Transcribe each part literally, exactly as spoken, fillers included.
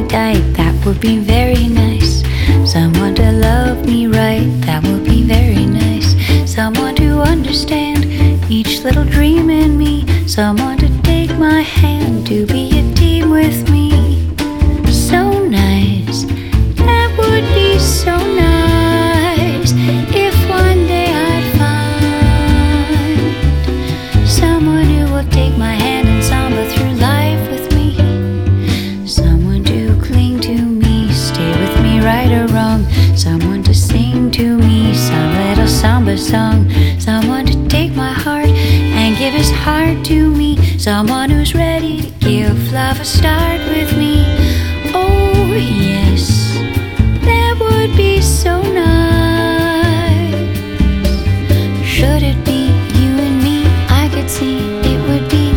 tight, that would be very nice. Someone to love me right, that would be very nice. Someone to understand each little dream in me. Someone to take my hand, to be a team with me. So nice, that would be so nice. If one day I'd find someone who will take my hand and samba through life with me. Someone to cling to me, stay with me right or wrong. Someone to sing to me some little samba song. Someone to take my heart and give his heart to me. Someone who's ready to give love a start with me. Oh yes, that would be so nice. Should it be you and me, I could see it would be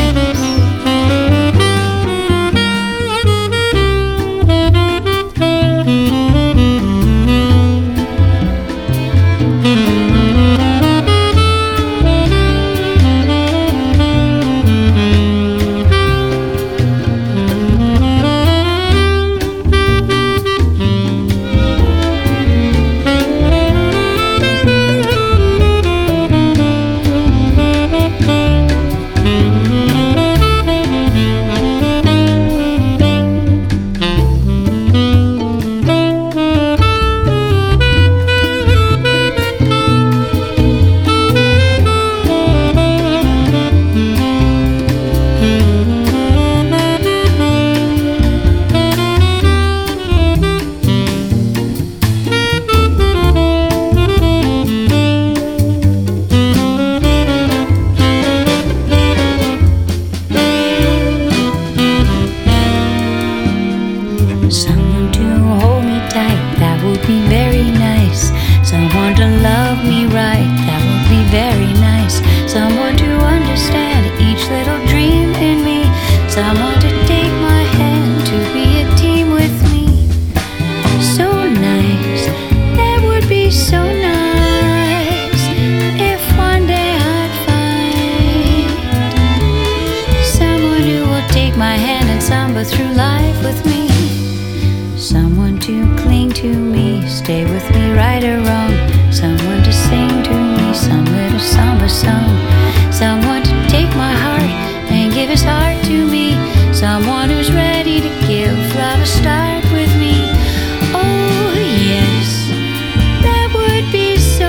someone to hold me tight, that would be very nice. Someone to love me right, that would be very nice. Someone to understand each little dream in me. Someone to take my hand, to be a team with me. So nice, that would be so nice. If one day I'd find someone who will take my hand and samba through life with me. Someone to cling to me, stay with me right or wrong. Someone to sing to me some little samba song. Someone to take my heart and give his heart to me. Someone who's ready to give love a start with me. Oh yes, that would be so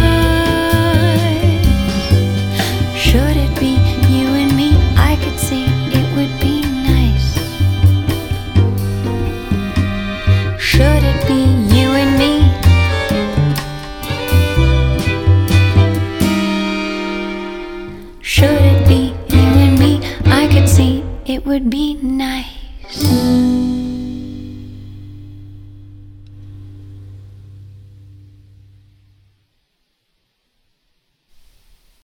nice. Should it be you and me, I could see it would be nice. Should it be you and me? Should it be you and me? I could see it would be